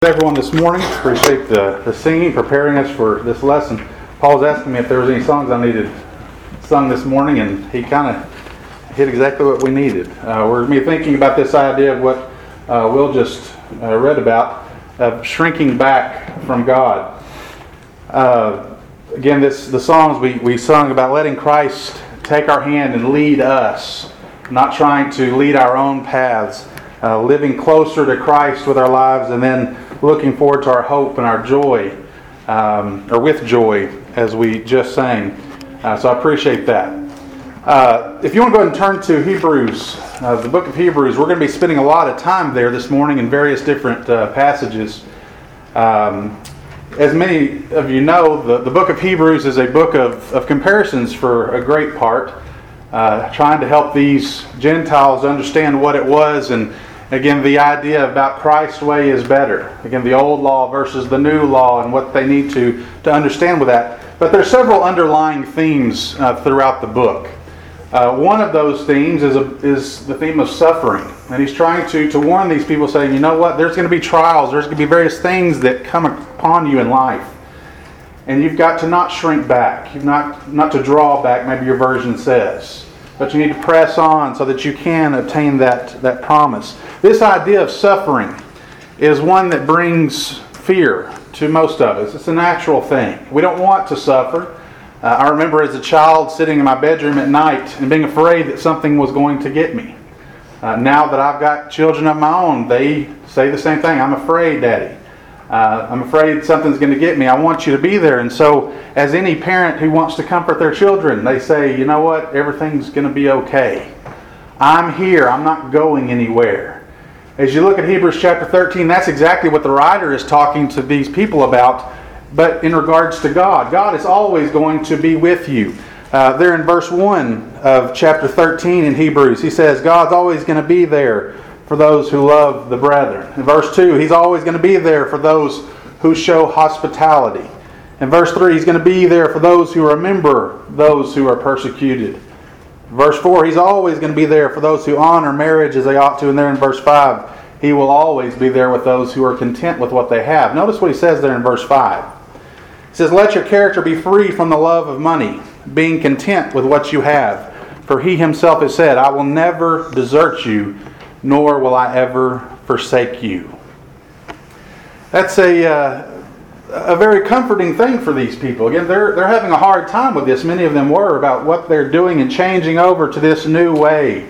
Everyone this morning. Appreciate the singing, preparing us for this lesson. Paul's asking me if there was any songs I needed sung this morning, and he kind of hit exactly what we needed. We're going to be thinking about this idea of what Will just read about, of shrinking back from God. Again, the songs we sung about letting Christ take our hand and lead us, not trying to lead our own paths, living closer to Christ with our lives, and then looking forward to our hope and our joy, or with joy, as we just sang. So I appreciate that. If you want to go ahead and turn to Hebrews, the book of Hebrews, we're going to be spending a lot of time there this morning in various different passages. As many of you know, the book of Hebrews is a book of comparisons for a great part, trying to help these Gentiles understand what it was, and again, the idea about Christ's way is better. Again, the old law versus the new law and what they need to understand with that. But there's several underlying themes throughout the book. One of those themes is the theme of suffering. And he's trying to warn these people, saying, you know what, there's going to be trials, there's going to be various things that come upon you in life. And you've got to not shrink back. You've not to draw back, maybe your version says. But you need to press on so that you can obtain that promise. This idea of suffering is one that brings fear to most of us. It's a natural thing. We don't want to suffer. I remember as a child sitting in my bedroom at night and being afraid that something was going to get me. Now that I've got children of my own, they say the same thing. I'm afraid, Daddy. I'm afraid something's going to get me. I want you to be there. And so, as any parent who wants to comfort their children, they say, you know what, everything's going to be okay. I'm here. I'm not going anywhere. As you look at Hebrews chapter 13, that's exactly what the writer is talking to these people about, but in regards to God. God is always going to be with you. There in verse 1 of chapter 13 in Hebrews, he says, God's always going to be there for those who love the brethren. In verse 2, He's always going to be there for those who show hospitality. In verse 3, He's going to be there for those who remember those who are persecuted. Verse 4, He's always going to be there for those who honor marriage as they ought to. And there in verse 5, He will always be there with those who are content with what they have. Notice what He says there in verse 5. He says, let your character be free from the love of money, being content with what you have. For He Himself has said, I will never desert you, nor will I ever forsake you. That's a very comforting thing for these people. Again, they're having a hard time with this. Many of them were, about what they're doing and changing over to this new way.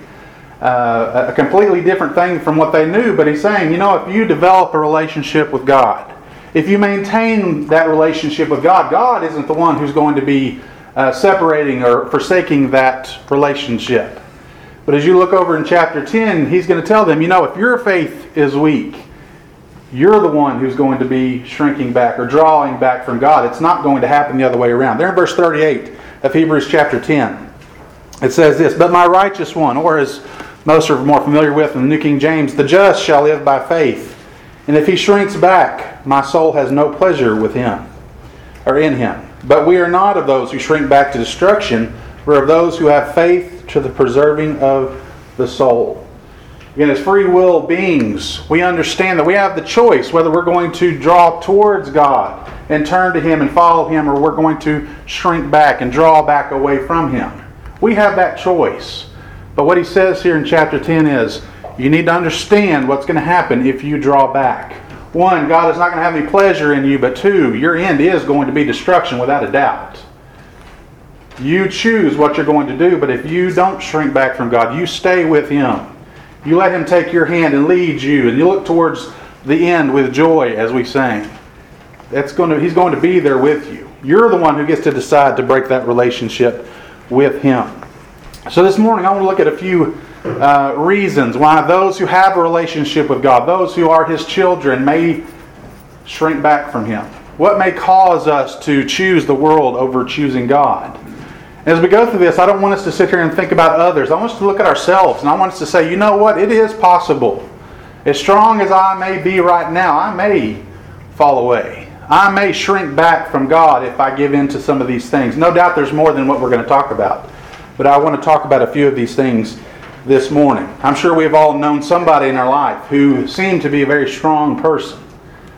A completely different thing from what they knew. But he's saying, you know, if you develop a relationship with God, if you maintain that relationship with God, God isn't the one who's going to be separating or forsaking that relationship. But as you look over in chapter 10, he's going to tell them, you know, if your faith is weak, you're the one who's going to be shrinking back or drawing back from God. It's not going to happen the other way around. There in verse 38 of Hebrews chapter 10, it says this, but my righteous one, or as most are more familiar with in the New King James, the just shall live by faith. And if he shrinks back, my soul has no pleasure with him, or in him. But we are not of those who shrink back to destruction, but of those who have faith to the preserving of the soul. Again, as free will beings, we understand that we have the choice whether we're going to draw towards God and turn to Him and follow Him, or we're going to shrink back and draw back away from Him. We have that choice. But what he says here in chapter 10 is, you need to understand what's going to happen if you draw back. One, God is not going to have any pleasure in you, but two, your end is going to be destruction without a doubt. You choose what you're going to do, but if you don't shrink back from God, you stay with Him. You let Him take your hand and lead you, and you look towards the end with joy, as we sang. He's going to be there with you. You're the one who gets to decide to break that relationship with Him. So this morning I want to look at a few reasons why those who have a relationship with God, those who are His children, may shrink back from Him. What may cause us to choose the world over choosing God? As we go through this, I don't want us to sit here and think about others. I want us to look at ourselves, and I want us to say, you know what? It is possible. As strong as I may be right now, I may fall away. I may shrink back from God if I give in to some of these things. No doubt there's more than what we're going to talk about. But I want to talk about a few of these things this morning. I'm sure we've all known somebody in our life who seemed to be a very strong person.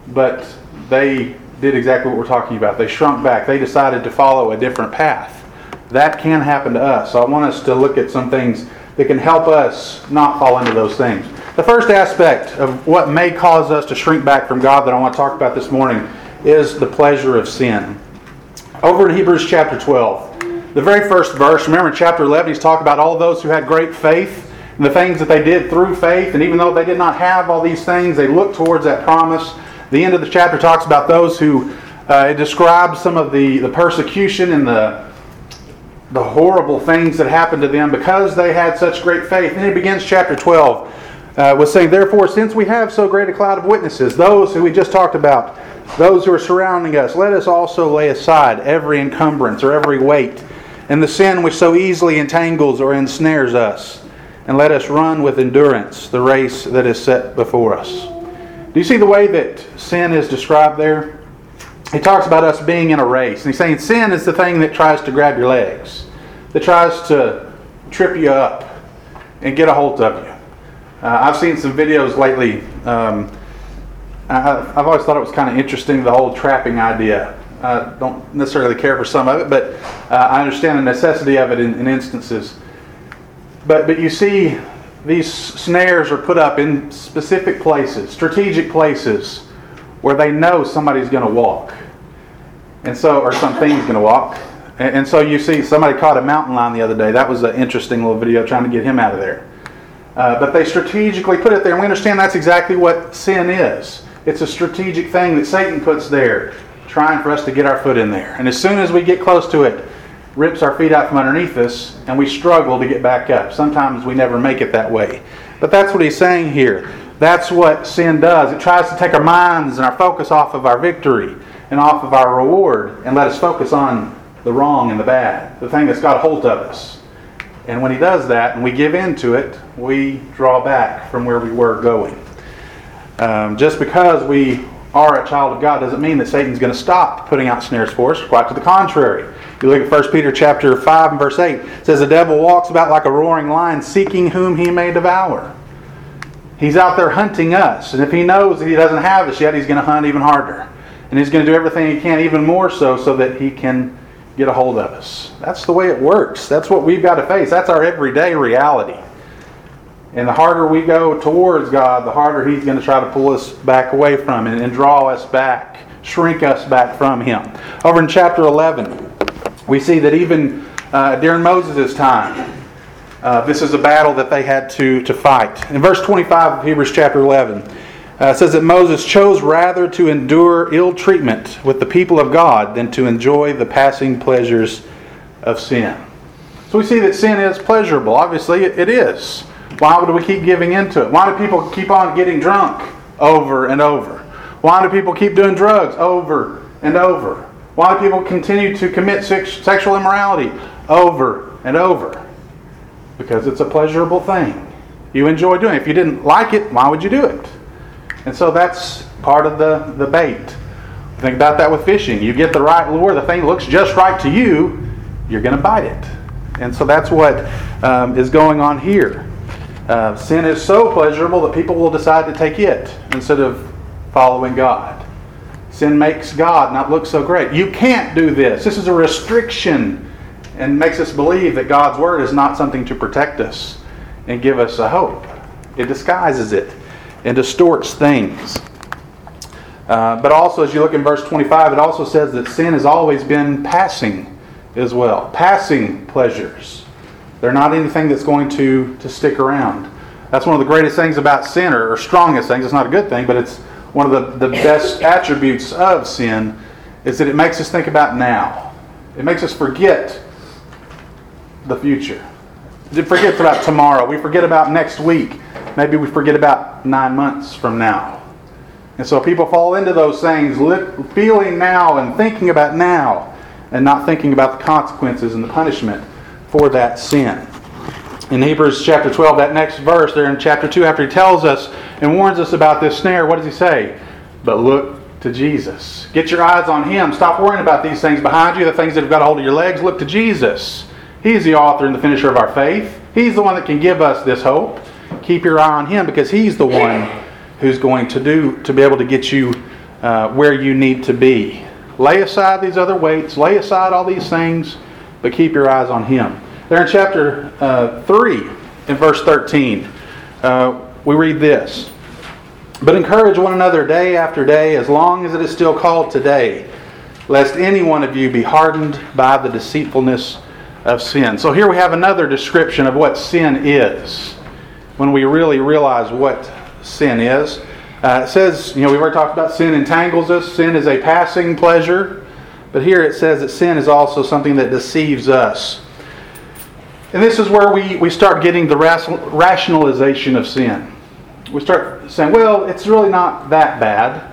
but they did exactly what we're talking about. They shrunk back. They decided to follow a different path. That can happen to us. So I want us to look at some things that can help us not fall into those things. The first aspect of what may cause us to shrink back from God that I want to talk about this morning is the pleasure of sin. Over in Hebrews chapter 12, the very first verse, remember in chapter 11, he's talking about all those who had great faith and the things that they did through faith. And even though they did not have all these things, they looked towards that promise. The end of the chapter talks about those who it describes some of the persecution and the horrible things that happened to them because they had such great faith. And it begins chapter 12 with saying, "Therefore, since we have so great a cloud of witnesses, those who we just talked about, those who are surrounding us, let us also lay aside every encumbrance or every weight and the sin which so easily entangles or ensnares us, and let us run with endurance the race that is set before us." Do you see the way that sin is described there? He talks about us being in a race. And he's saying sin is the thing that tries to grab your legs, that tries to trip you up and get a hold of you. I've seen some videos lately. I've always thought it was kind of interesting, the whole trapping idea. I don't necessarily care for some of it, but I understand the necessity of it in instances. But you see, these snares are put up in specific places, strategic places, where they know somebody's going to walk. And so, or something's going to walk. And so you see, somebody caught a mountain lion the other day. That was an interesting little video trying to get him out of there. But they strategically put it there. And we understand that's exactly what sin is. It's a strategic thing that Satan puts there, trying for us to get our foot in there. And as soon as we get close to it, rips our feet out from underneath us, and we struggle to get back up. Sometimes we never make it that way. But that's what he's saying here. That's what sin does. It tries to take our minds and our focus off of our victory and off of our reward and let us focus on the wrong and the bad, the thing that's got a hold of us. And when he does that and we give in to it, we draw back from where we were going. Just because we are a child of God doesn't mean that Satan's going to stop putting out snares for us. Quite to the contrary. You look at 1 Peter chapter 5 and verse 8. It says, "The devil walks about like a roaring lion, seeking whom he may devour." He's out there hunting us. And if he knows that he doesn't have us yet, he's going to hunt even harder. And he's going to do everything he can, even more so that he can get a hold of us. That's the way it works. That's what we've got to face. That's our everyday reality. And the harder we go towards God, the harder he's going to try to pull us back away from it and draw us back, shrink us back from him. Over in chapter 11, we see that even during Moses' time, this is a battle that they had to fight. In verse 25 of Hebrews chapter 11, it says that Moses chose rather to endure ill treatment with the people of God than to enjoy the passing pleasures of sin. So we see that sin is pleasurable. Obviously, it is. Why would we keep giving into it? Why do people keep on getting drunk over and over? Why do people keep doing drugs over and over? Why do people continue to commit sexual immorality over and over? Because it's a pleasurable thing. You enjoy doing it. If you didn't like it, why would you do it? And so that's part of the bait. Think about that with fishing. You get the right lure, the thing looks just right to you, you're going to bite it. And so that's what is going on here. Sin is so pleasurable that people will decide to take it instead of following God. Sin makes God not look so great. You can't do this. This is a restriction and makes us believe that God's Word is not something to protect us and give us a hope. It disguises it and distorts things. But also, as you look in verse 25, it also says that sin has always been passing as well. Passing pleasures. They're not anything that's going to stick around. That's one of the greatest things about sin, or strongest things. It's not a good thing, but it's one of the best attributes of sin, is that it makes us think about now. It makes us forget the future. We forget about tomorrow. We forget about next week. Maybe we forget about 9 months from now. And so people fall into those things, feeling now and thinking about now, and not thinking about the consequences and the punishment for that sin. In Hebrews chapter 12, that next verse there in chapter 2, after he tells us and warns us about this snare, what does he say? But look to Jesus. Get your eyes on Him. Stop worrying about these things behind you, the things that have got a hold of your legs. Look to Jesus. He's the author and the finisher of our faith. He's the one that can give us this hope. Keep your eye on Him, because He's the one who's going to be able to get you where you need to be. Lay aside these other weights, lay aside all these things, but keep your eyes on Him. There in chapter 3, in verse 13, we read this. But encourage one another day after day, as long as it is still called today, lest any one of you be hardened by the deceitfulness of sin. So here we have another description of what sin is, when we really realize what sin is. It says, we've already talked about sin entangles us. Sin is a passing pleasure. But here it says that sin is also something that deceives us. And this is where we start getting the rationalization of sin. We start saying, well, it's really not that bad.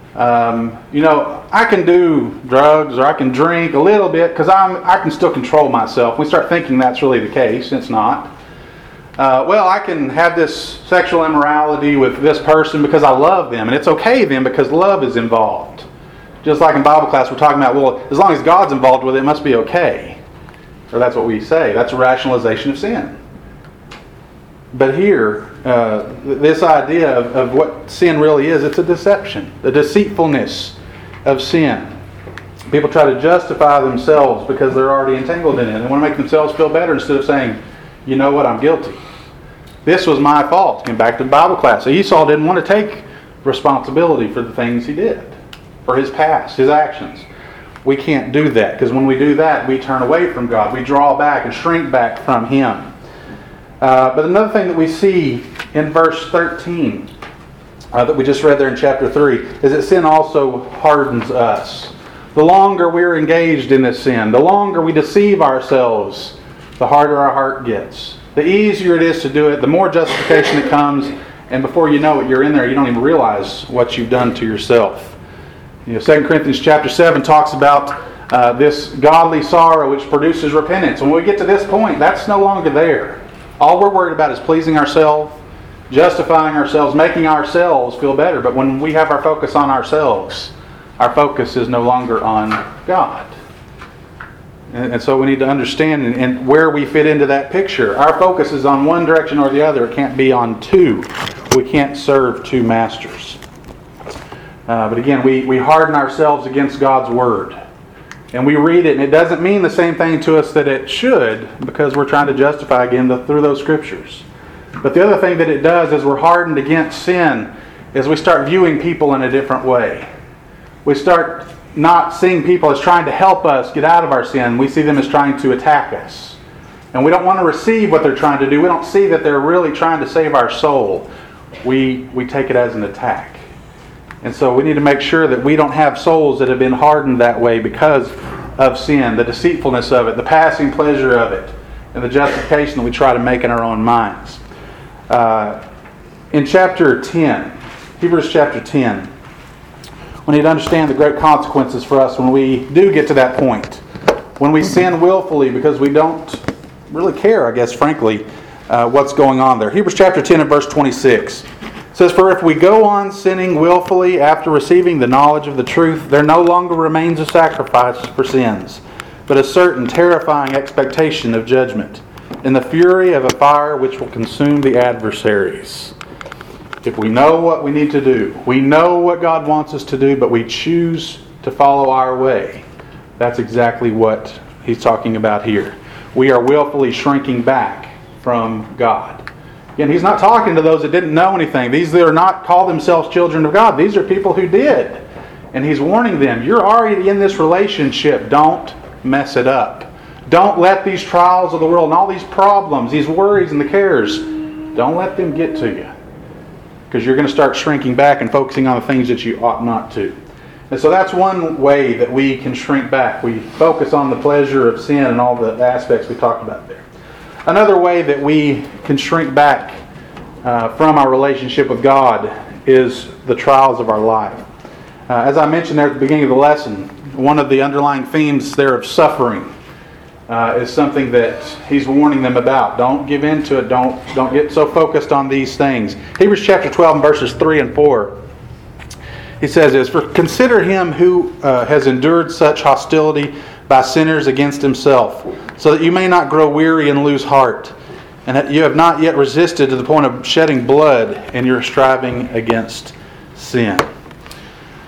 I can do drugs or I can drink a little bit because I can still control myself. We start thinking that's really the case. It's not. I can have this sexual immorality with this person because I love them. And it's okay then because love is involved. Just like in Bible class we're talking about, well, as long as God's involved with it, it must be okay. Or that's what we say. That's a rationalization of sin. But here, this idea of what sin really is, it's a deception. The deceitfulness of sin. People try to justify themselves because they're already entangled in it. They want to make themselves feel better instead of saying, you know what, I'm guilty. This was my fault. Came back to Bible class. So Esau didn't want to take responsibility for the things he did, for his past, his actions. We can't do that, because when we do that, we turn away from God. We draw back and shrink back from Him. But another thing that we see in verse 13 that we just read there in chapter 3 is that sin also hardens us. The longer we're engaged in this sin, the longer we deceive ourselves, the harder our heart gets. The easier it is to do it, the more justification it comes, and before you know it, you're in there, you don't even realize what you've done to yourself. 2 Corinthians chapter 7 talks about this godly sorrow which produces repentance. When we get to this point, that's no longer there. All we're worried about is pleasing ourselves, justifying ourselves, making ourselves feel better. But when we have our focus on ourselves, our focus is no longer on God. And so we need to understand and where we fit into that picture. Our focus is on one direction or the other. It can't be on two. We can't serve two masters. But again, we harden ourselves against God's Word. And we read it, and it doesn't mean the same thing to us that it should, because we're trying to justify again through those Scriptures. But the other thing that it does is we're hardened against sin is we start viewing people in a different way. We start not seeing people as trying to help us get out of our sin. We see them as trying to attack us. And we don't want to receive what they're trying to do. We don't see that they're really trying to save our soul. We take it as an attack. And so we need to make sure that we don't have souls that have been hardened that way because of sin, the deceitfulness of it, the passing pleasure of it, and the justification that we try to make in our own minds. In chapter 10, Hebrews chapter 10, we need to understand the great consequences for us when we do get to that point. When we sin willfully because we don't really care, I guess, frankly, what's going on there. Hebrews chapter 10 and verse 26 says, "For if we go on sinning willfully after receiving the knowledge of the truth, there no longer remains a sacrifice for sins, but a certain terrifying expectation of judgment, in the fury of a fire which will consume the adversaries." If we know what we need to do, we know what God wants us to do, but we choose to follow our way, that's exactly what he's talking about here. We are willfully shrinking back from God. Again, he's not talking to those that didn't know anything. These that are not call themselves children of God. These are people who did. And he's warning them, you're already in this relationship. Don't mess it up. Don't let these trials of the world and all these problems, these worries and the cares, don't let them get to you. Because you're going to start shrinking back and focusing on the things that you ought not to. And so that's one way that we can shrink back. We focus on the pleasure of sin and all the aspects we talked about there. Another way that we can shrink back from our relationship with God is the trials of our life. As I mentioned there at the beginning of the lesson, one of the underlying themes there of suffering is something that he's warning them about. Don't give in to it. Don't get so focused on these things. Hebrews chapter 12 and verses 3 and 4. He says this, "For consider him who has endured such hostility by sinners against himself, so that you may not grow weary and lose heart, and that you have not yet resisted to the point of shedding blood in your striving against sin."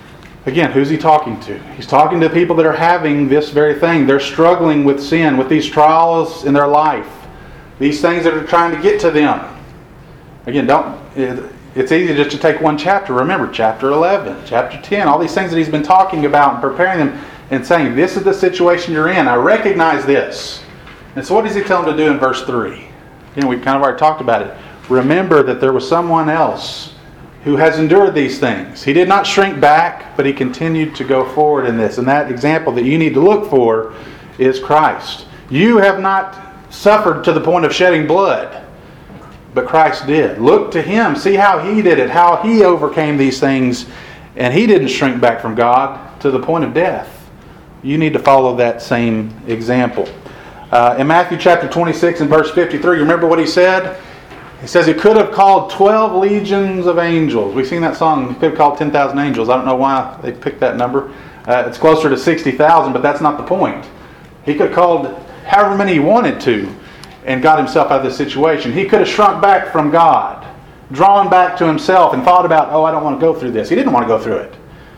Again, who's he talking to? He's talking to people that are having this very thing. They're struggling with sin, with these trials in their life. These things that are trying to get to them. Again, it's easy just to take one chapter. Remember, chapter 11, chapter 10, all these things that he's been talking about and preparing them and saying, this is the situation you're in. I recognize this. And so what does he tell them to do in verse 3? We've kind of already talked about it. Remember that there was someone else who has endured these things. He did not shrink back, but he continued to go forward in this. And that example that you need to look for is Christ. You have not suffered to the point of shedding blood, but Christ did. Look to Him. See how He did it, how He overcame these things, and He didn't shrink back from God to the point of death. You need to follow that same example. In Matthew chapter 26 and verse 53, you remember what He said? He says He could have called 12 legions of angels. We've seen that song, He could have called 10,000 angels. I don't know why they picked that number. It's closer to 60,000, but that's not the point. He could have called however many He wanted to and got Himself out of this situation. He could have shrunk back from God, drawn back to Himself and thought about, I don't want to go through this. He didn't want to go through it.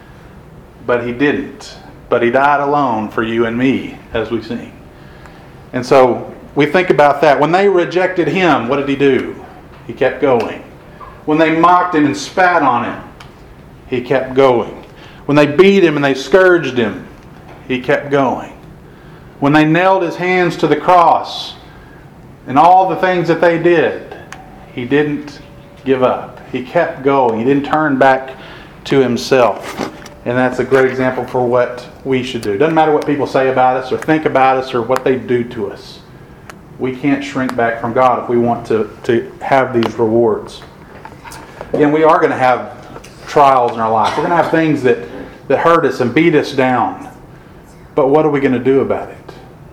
But He didn't. But He died alone for you and me, as we sing. And so we think about that. When they rejected Him, what did He do? He kept going. When they mocked Him and spat on Him, He kept going. When they beat Him and they scourged Him, He kept going. When they nailed His hands to the cross and all the things that they did, He didn't give up. He kept going. He didn't turn back to Himself. And that's a great example for what we should do. Doesn't matter what people say about us or think about us or what they do to us. We can't shrink back from God if we want to have these rewards. Again, we are going to have trials in our life. We're going to have things that hurt us and beat us down. But what are we going to do about it?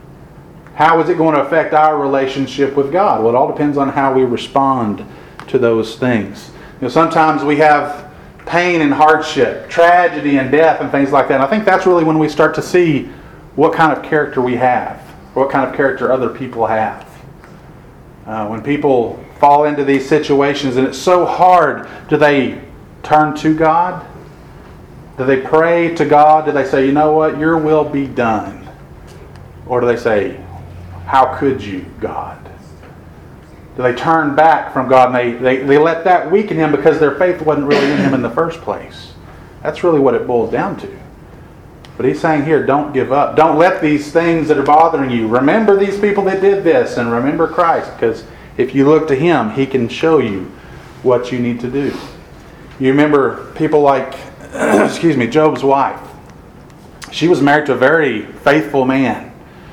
How is it going to affect our relationship with God? Well, it all depends on how we respond to those things. Sometimes we have pain and hardship, tragedy and death and things like that. And I think that's really when we start to see what kind of character we have, or what kind of character other people have. When people fall into these situations and it's so hard, do they turn to God? Do they pray to God? Do they say, you know what, your will be done? Or do they say, how could you, God? Do they turn back from God and they let that weaken Him because their faith wasn't really in Him in the first place? That's really what it boils down to. But He's saying here, don't give up. Don't let these things that are bothering you. Remember these people that did this and remember Christ. Because if you look to Him, He can show you what you need to do. You remember people like, Job's wife. She was married to a very faithful man.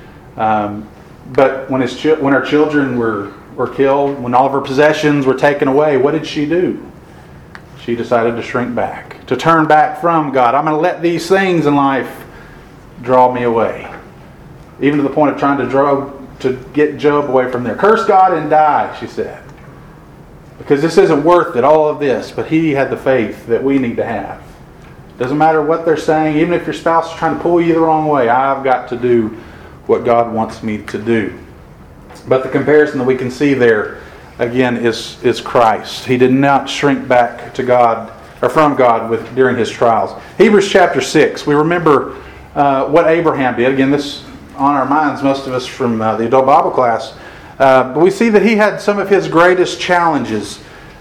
But when her children were killed, when all of her possessions were taken away, what did she do? She decided to shrink back, to turn back from God. I'm going to let these things in life draw me away. Even to the point of trying to get Job away from there. Curse God and die, she said. Because this isn't worth it, all of this. But he had the faith that we need to have. Doesn't matter what they're saying, even if your spouse is trying to pull you the wrong way, I've got to do what God wants me to do. But the comparison that we can see there, again, is Christ. He did not shrink back to God or from God during his trials. Hebrews chapter 6, we remember what Abraham did. Again, this on our minds, most of us from the adult Bible class. But we see that he had some of his greatest challenges.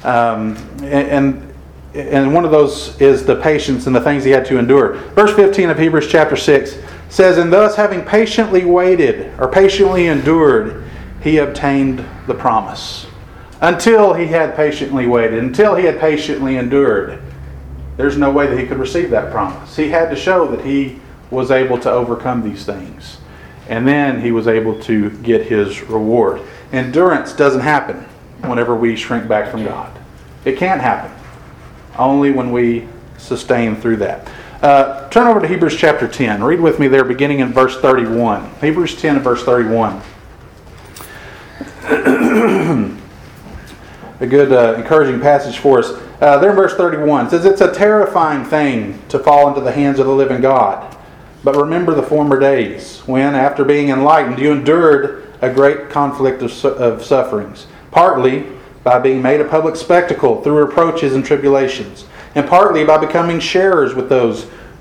And one of those is the patience and the things he had to endure. Verse 15 of Hebrews chapter 6 says, "And thus having patiently waited, or patiently endured, he obtained the promise." Until he had patiently waited, until he had patiently endured, there's no way that he could receive that promise. He had to show that he was able to overcome these things. And then he was able to get his reward. Endurance doesn't happen whenever we shrink back from God. It can't happen. Only when we sustain through that. Turn over to Hebrews chapter 10. Read with me there beginning in verse 31. Hebrews 10 and verse 31. A good encouraging passage for us. There in verse 31 it says, "It's a terrifying thing to fall into the hands of the living God. But remember the former days, when, after being enlightened, you endured a great conflict of sufferings, partly by being made a public spectacle through reproaches and tribulations, and partly by becoming sharers with those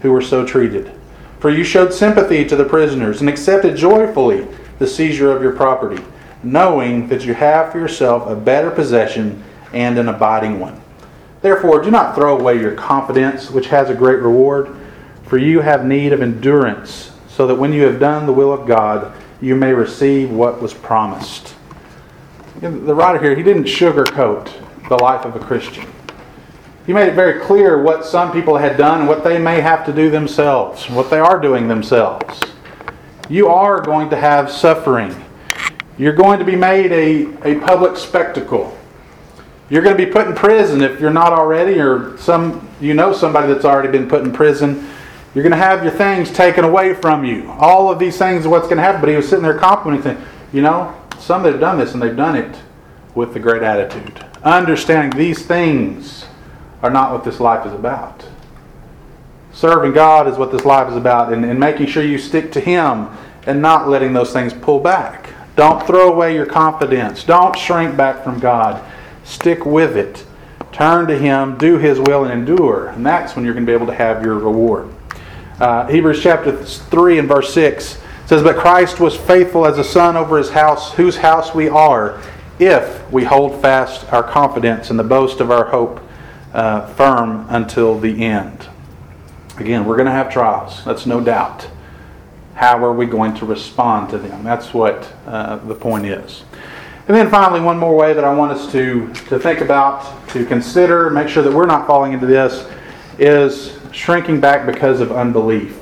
who were so treated. For you showed sympathy to the prisoners and accepted joyfully the seizure of your property, knowing that you have for yourself a better possession and an abiding one. Therefore, do not throw away your confidence, which has a great reward, for you have need of endurance, so that when you have done the will of God, you may receive what was promised. The writer here, he didn't sugarcoat the life of a Christian. He made it very clear what some people had done and what they may have to do themselves, what they are doing themselves. You are going to have suffering. You're going to be made a public spectacle. You're going to be put in prison if you're not already, or somebody that's already been put in prison. You're going to have your things taken away from you. All of these things are what's going to happen. But he was sitting there complimenting, saying, some that have done this, and they've done it with a great attitude. Understanding these things are not what this life is about. Serving God is what this life is about, and making sure you stick to Him and not letting those things pull back. Don't throw away your confidence. Don't shrink back from God. Stick with it. Turn to Him, do His will, and endure. And that's when you're going to be able to have your reward. Hebrews chapter 3 and verse 6 says, But Christ was faithful as a son over His house, whose house we are, if we hold fast our confidence and the boast of our hope firm until the end. Again, we're going to have trials. That's no doubt. How are we going to respond to them? That's what the point is. And then finally, one more way that I want us to think about, to consider, make sure that we're not falling into this, is shrinking back because of unbelief.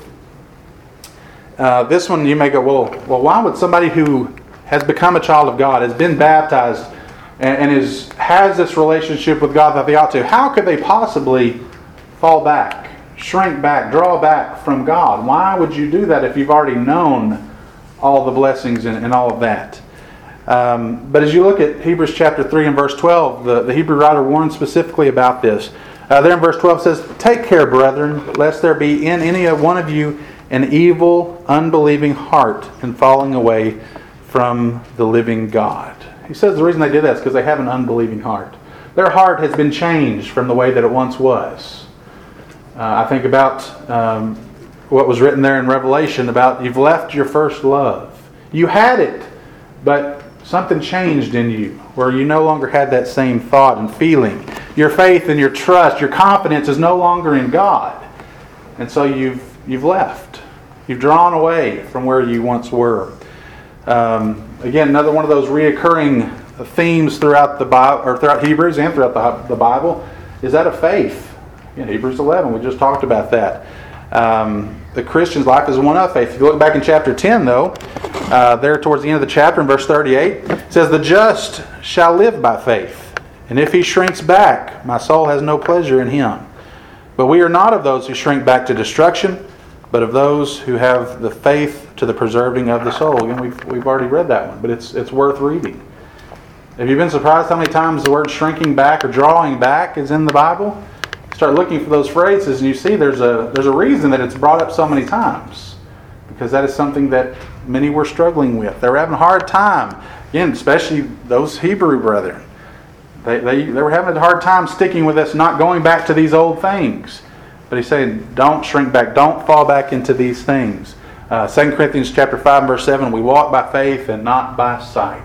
This one you may go, well, why would somebody who has become a child of God, has been baptized, and has this relationship with God that they ought to, how could they possibly fall back, shrink back, draw back from God? Why would you do that if you've already known all the blessings and all of that? But as you look at Hebrews chapter 3 and verse 12, the Hebrew writer warns specifically about this. There in verse 12 says, Take care, brethren, lest there be in any one of you an evil, unbelieving heart in falling away from the living God. He says the reason they did that is because they have an unbelieving heart. Their heart has been changed from the way that it once was. I think about what was written there in Revelation about you've left your first love. You had it, but something changed in you where you no longer had that same thought and feeling. Your faith and your trust, your confidence is no longer in God. And so you've left. You've drawn away from where you once were. Again, another one of those reoccurring themes throughout the Bible, or throughout Hebrews and throughout the Bible, is that of faith. In Hebrews 11, we just talked about that. The Christian's life is one of faith. If you look back in chapter 10, though, there towards the end of the chapter in verse 38, it says, The just shall live by faith, and if he shrinks back, my soul has no pleasure in him. But we are not of those who shrink back to destruction, but of those who have the faith to the preserving of the soul. Again, we've already read that one, but it's worth reading. Have you been surprised how many times the word shrinking back or drawing back is in the Bible? Start looking for those phrases and you see there's a reason that it's brought up so many times, because that is something that many were struggling with. They were having a hard time. Again, especially those Hebrew brethren. They were having a hard time sticking with us, not going back to these old things. But he's saying, don't shrink back. Don't fall back into these things. 2 Corinthians chapter 5 and verse 7, we walk by faith and not by sight.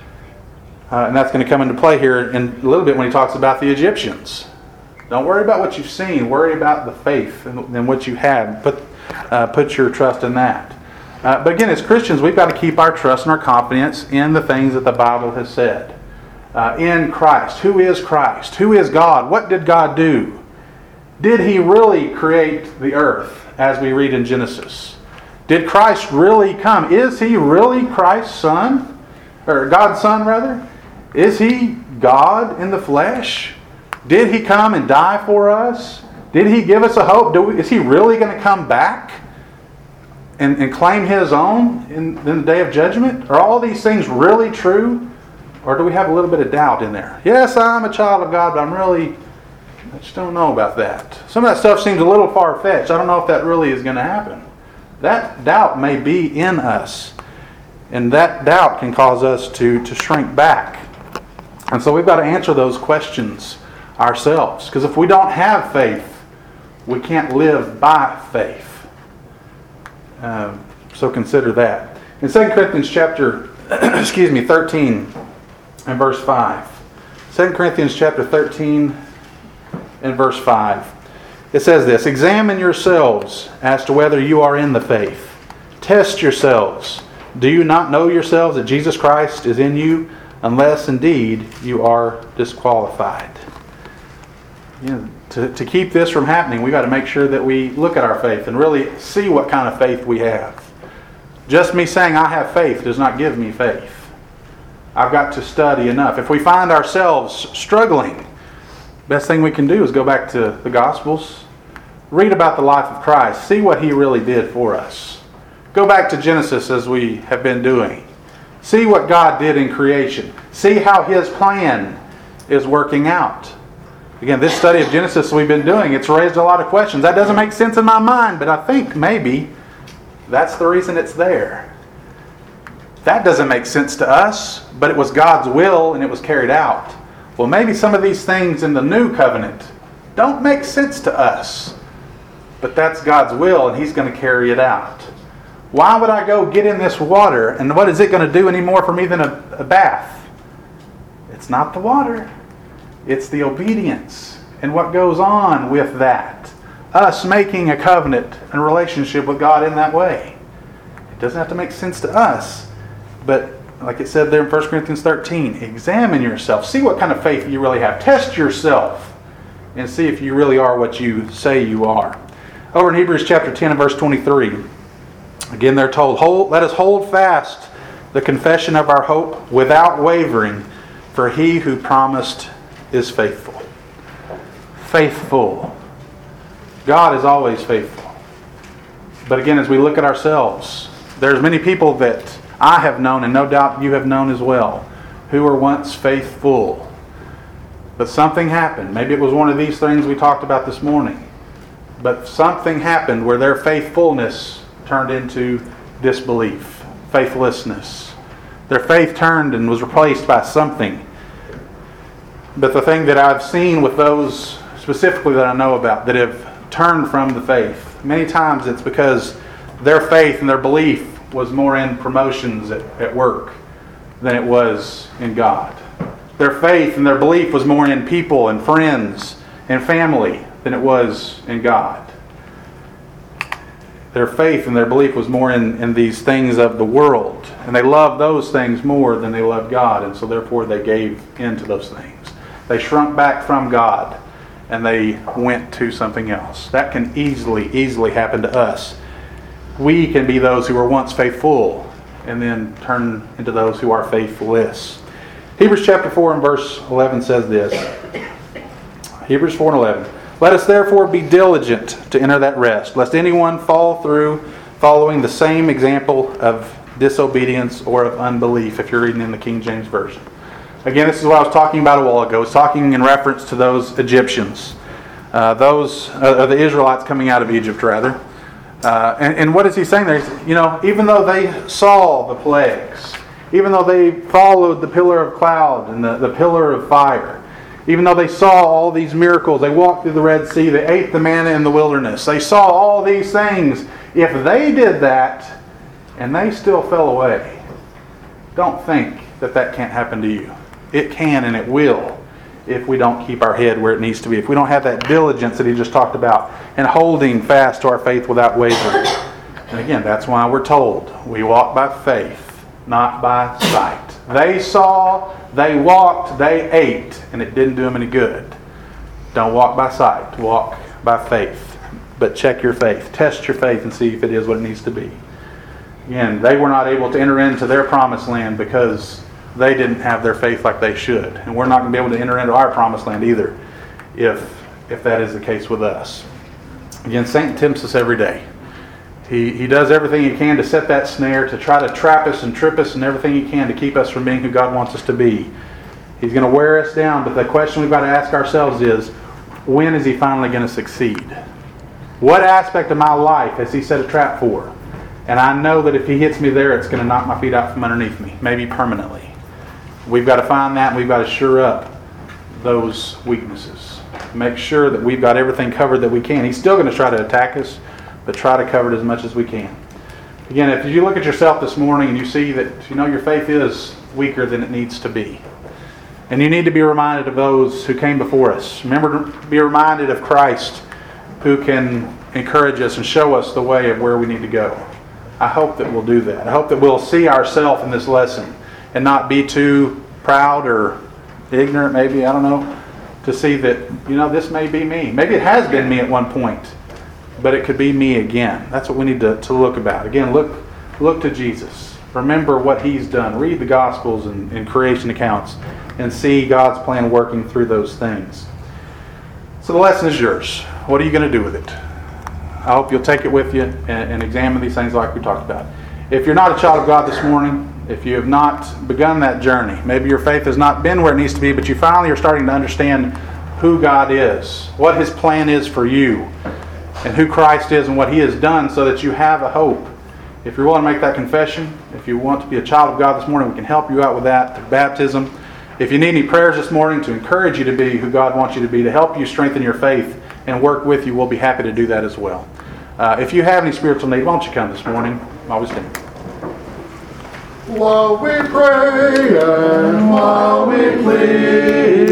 And that's going to come into play here in a little bit when he talks about the Egyptians. Don't worry about what you've seen. Worry about the faith and what you have. Put your trust in that. But again, as Christians, we've got to keep our trust and our confidence in the things that the Bible has said. In Christ. Who is Christ? Who is God? What did God do? Did He really create the earth, as we read in Genesis? Did Christ really come? Is He really Christ's Son? Or God's Son, rather? Is He God in the flesh? Did He come and die for us? Did He give us a hope? Is He really going to come back and claim His own in the day of judgment? Are all these things really true? Or do we have a little bit of doubt in there? Yes, I'm a child of God, but I just don't know about that. Some of that stuff seems a little far-fetched. I don't know if that really is going to happen. That doubt may be in us. And that doubt can cause us to shrink back. And so we've got to answer those questions ourselves. Because if we don't have faith, We can't live by faith. So consider that. In 2 Corinthians chapter 13 and verse 5. 2 Corinthians chapter 13 and verse 5. It says this, "Examine yourselves as to whether you are in the faith. Test yourselves. Do you not know yourselves that Jesus Christ is in you, unless indeed you are disqualified?" To keep this from happening, we've got to make sure that we look at our faith and really see what kind of faith we have. Just me saying I have faith does not give me faith. I've got to study enough. If we find ourselves struggling, best thing we can do is go back to the Gospels, read about the life of Christ, see what He really did for us. Go back to Genesis as we have been doing. See what God did in creation. See how His plan is working out. Again, this study of Genesis we've been doing, it's raised a lot of questions. That doesn't make sense in my mind, but I think maybe that's the reason it's there. That doesn't make sense to us, but it was God's will and it was carried out. Well, maybe some of these things in the new covenant don't make sense to us, but that's God's will and He's going to carry it out. Why would I go get in this water and what is it going to do any more for me than a bath? It's not the water. It's the obedience and what goes on with that. Us making a covenant and relationship with God in that way. It doesn't have to make sense to us, but like it said there in 1 Corinthians 13, examine yourself. See what kind of faith you really have. Test yourself and see if you really are what you say you are. Over in Hebrews chapter 10 and verse 23, again they're told, let us hold fast the confession of our hope without wavering, for He who promised is faithful. Faithful. God is always faithful. But again, as we look at ourselves, there's many people that I have known, and no doubt you have known as well, who were once faithful. But something happened. Maybe it was one of these things we talked about this morning. But something happened where their faithfulness turned into disbelief, faithlessness. Their faith turned and was replaced by something. But the thing that I've seen with those specifically that I know about that have turned from the faith, many times it's because their faith and their belief was more in promotions at work than it was in God. Their faith and their belief was more in people and friends and family than it was in God. Their faith and their belief was more in these things of the world. And they loved those things more than they loved God. And so therefore they gave in to those things. They shrunk back from God and they went to something else. That can easily happen to us. We can be those who were once faithful and then turn into those who are faithless. Hebrews chapter 4 and verse 11 says this. Hebrews 4 and 11. Let us therefore be diligent to enter that rest, lest anyone fall through following the same example of disobedience or of unbelief, if you're reading in the King James Version. Again, this is what I was talking about a while ago. I was talking in reference to those Egyptians. The Israelites coming out of Egypt, rather. And what is he saying there? Even though they saw the plagues, even though they followed the pillar of cloud and the pillar of fire, even though they saw all these miracles, they walked through the Red Sea, they ate the manna in the wilderness, they saw all these things. If they did that and they still fell away, don't think that can't happen to you. It can and it will if we don't keep our head where it needs to be. If we don't have that diligence that he just talked about and holding fast to our faith without wavering. And again, that's why we're told we walk by faith, not by sight. They saw, they walked, they ate, and it didn't do them any good. Don't walk by sight, walk by faith. But check your faith. Test your faith and see if it is what it needs to be. Again, they were not able to enter into their promised land because they didn't have their faith like they should. And we're not going to be able to enter into our promised land either if that is the case with us. Again, Satan tempts us every day. He does everything he can to set that snare, to try to trap us and trip us and everything he can to keep us from being who God wants us to be. He's going to wear us down, but the question we've got to ask ourselves is, when is he finally going to succeed? What aspect of my life has he set a trap for? And I know that if he hits me there, it's going to knock my feet out from underneath me, maybe permanently. We've got to find that, and we've got to shore up those weaknesses. make sure that we've got everything covered that we can. He's still going to try to attack us, but try to cover it as much as we can. Again, if you look at yourself this morning and you see that your faith is weaker than it needs to be, and you need to be reminded of those who came before us. Remember to be reminded of Christ, who can encourage us and show us the way of where we need to go. I hope that we'll do that. I hope that we'll see ourselves in this lesson and not be too proud or ignorant, maybe, I don't know, to see that, this may be me. Maybe it has been me at one point, but it could be me again. That's what we need to look about. Again, look to Jesus. Remember what He's done. Read the Gospels and creation accounts and see God's plan working through those things. So the lesson is yours. What are you going to do with it? I hope you'll take it with you and examine these things like we talked about. If you're not a child of God this morning, if you have not begun that journey, maybe your faith has not been where it needs to be, but you finally are starting to understand who God is, what His plan is for you, and who Christ is and what He has done so that you have a hope. If you're willing to make that confession, if you want to be a child of God this morning, we can help you out with that through baptism. If you need any prayers this morning to encourage you to be who God wants you to be, to help you strengthen your faith and work with you, we'll be happy to do that as well. If you have any spiritual need, why don't you come this morning while we stand. While we pray and while we plead.